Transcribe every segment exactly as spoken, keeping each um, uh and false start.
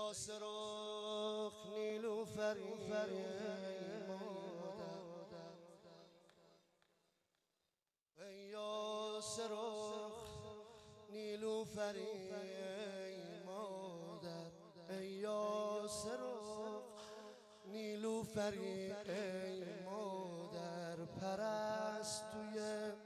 سرخ نیلوفری مادر، ای یا سرخ نیلوفری مادر، ای یا سرخ نیلوفری ای مادر، پرستوی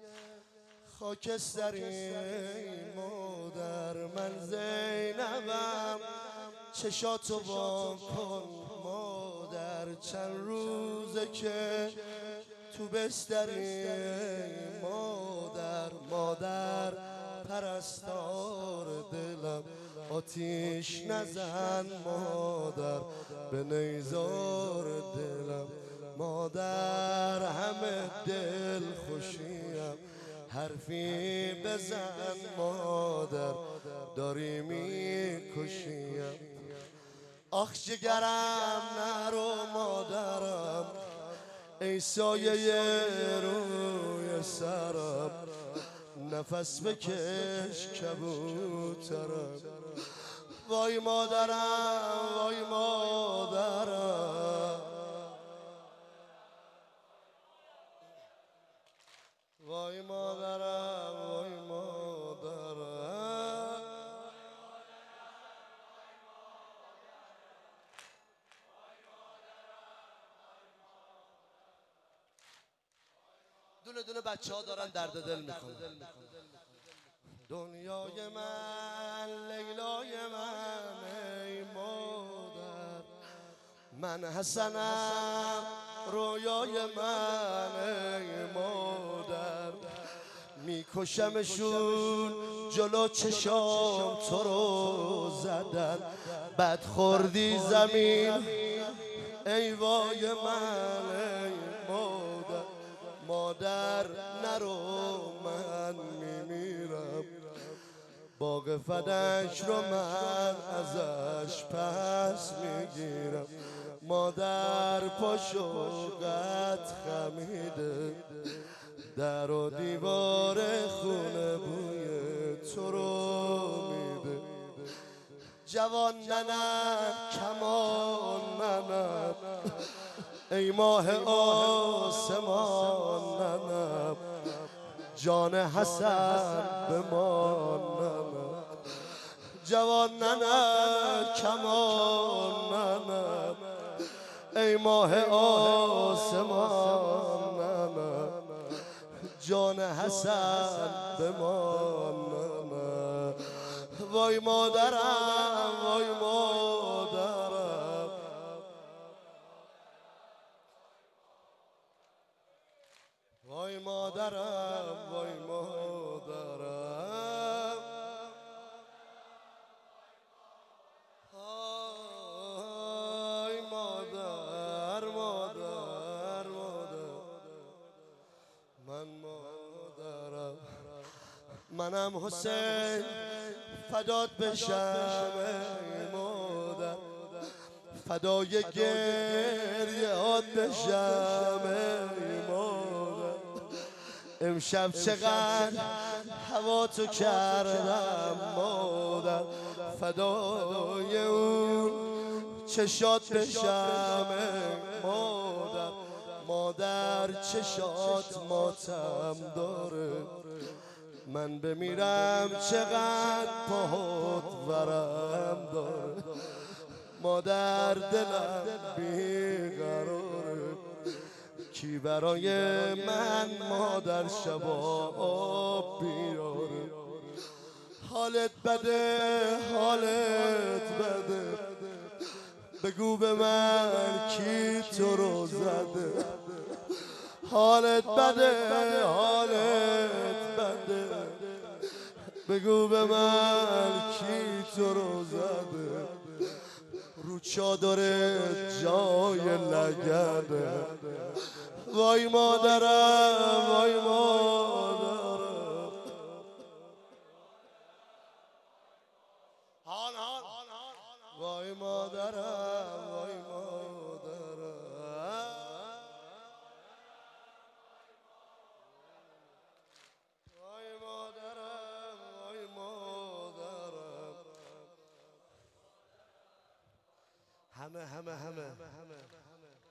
خاکستری مادر، من زینبم چشاتو وا کن مادر، چند روزه که تو بستری مادر، مادر پرستار دلم آتیش نزن مادر، به نیزار دلم مادر، همه دل خوشیم حرفی بزن مادر، داری میکشیم. آخ جگرم نرو مادرم، ای سایه روی سرم، نفس بکش کبوترم، وای مادرم وای مادرم، وای مادرم وای مادرم. دونه دونه بچه ها دارن درد دل میکنن. دنیای من لیلای من ای مادر، من حسنم رویای من ای مادر، میکشمشون جلو چشام تو رو زدن، بد خوردی زمین ای وای من ای مادر، مادر نرو من میمیرم، باغ فدک رو من ازش پس میگیرم، مادر پاشو قد خمیده، در و دیوار خونه بوی تو رو میده، جوان ننم کمان ننم، ای ماه آسمان ننم، جان حسن بمان ننم، جوان ننم کمان ننم، ای ماه آسمان ننم، جان حسن بمان ننم، وای مادرم وای مادرم، وای مادرم وای مادرم، وای مادر مادر مادر، من مادرم، منم حسین فدات بشم ای مادر، فدای گریهات بشم ای مادر، امشب چقدر هوا تو کردم مادر، فدای اون چشات بشم ای مادر، مادر چشات ماتم داره، من بمیرم چقدر پاهات ورم داره، مادر دلم بیقراره، کی برای من مادر شباب بیاره، حالت بده حالت بده، بگو به من کی تو رو زده، حالت بده حالت بده، بگو به من کی تو رو زده، رو چادرت جای لگده، وای مادرم وای مادرم، وای مادرم وای مادرم، وای مادرم وای مادرم. همه همه همه